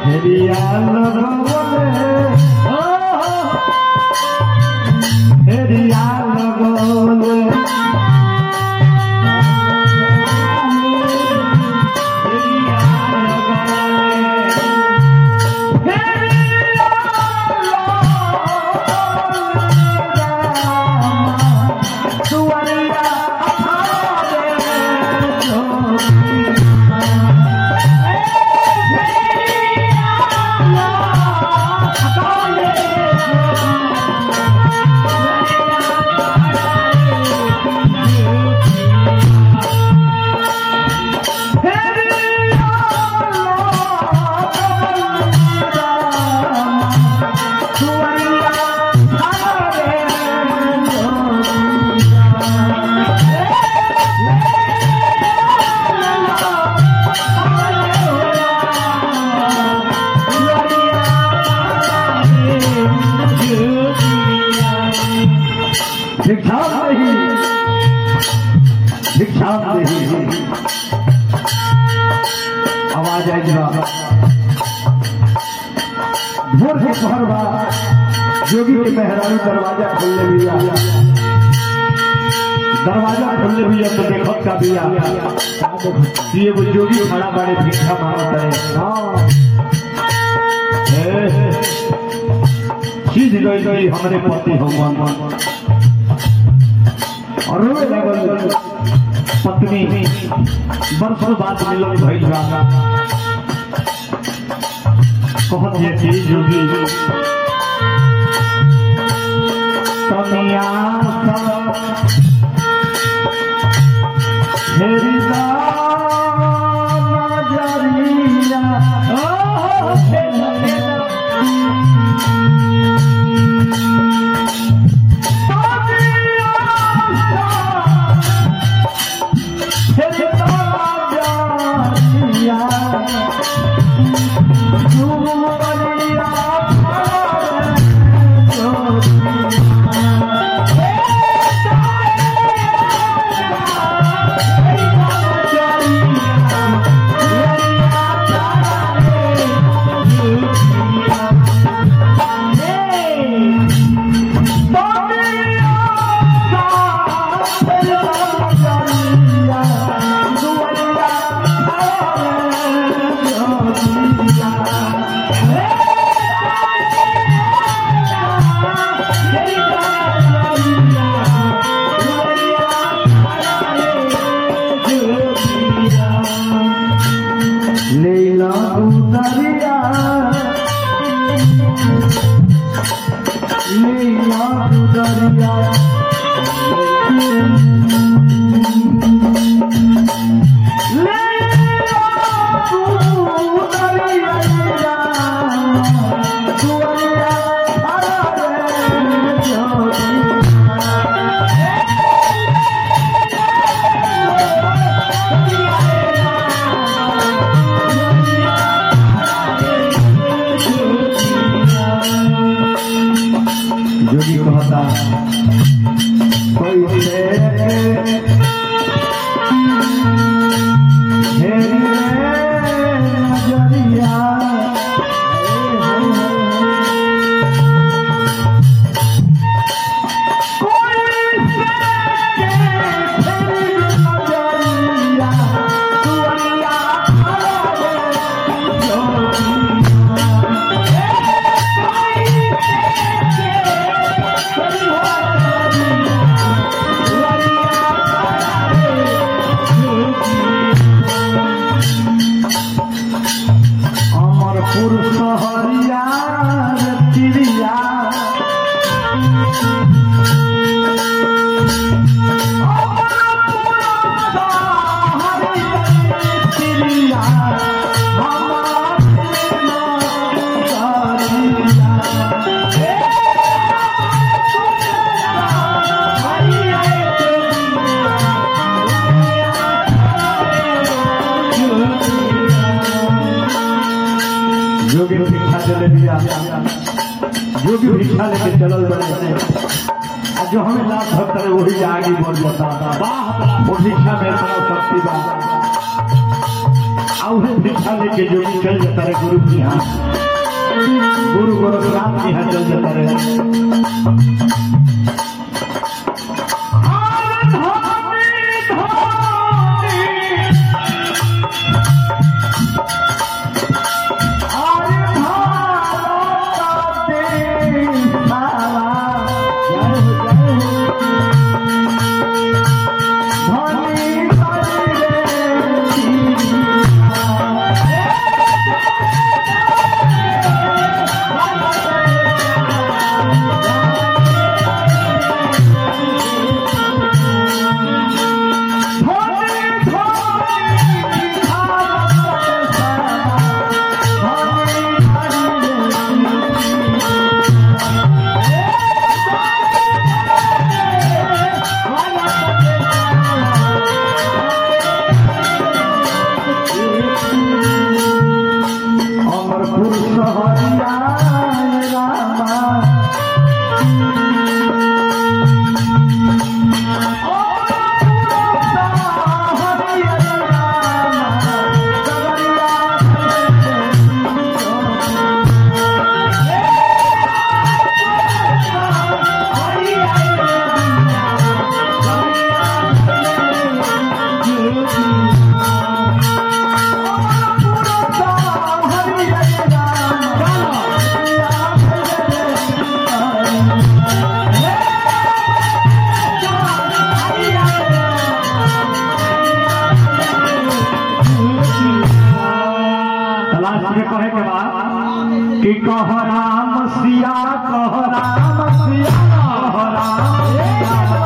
आवाज आई भोर से पहर बा जोगी के मेहरारू दरवाजा खोलने बिया तो देखत का बिया ये वो जोगी खड़ा बाड़े भिक्षा मांगत है चीज गई हमारे पति भगवान और रोए लगल पत्नी बरसों बाद मिलन भइल बा कहत ये चीज जोगी तनिया जोगी कहता कोई जोगी भिक्षा चले दिया जोगी भिक्षा लेके चलल बने जो हमें लाभ भक्त है वही आगे बढ़ जाता वो भिक्षा में इतना शक्ति बा आउहे भिक्षा लेके जो चल जाता है गुरु के यहाँ, गुरु गोरखनाथ के यहाँ चल जाता है। कहे के बाद कि कह राम सिया, कह राम सिया, कह राम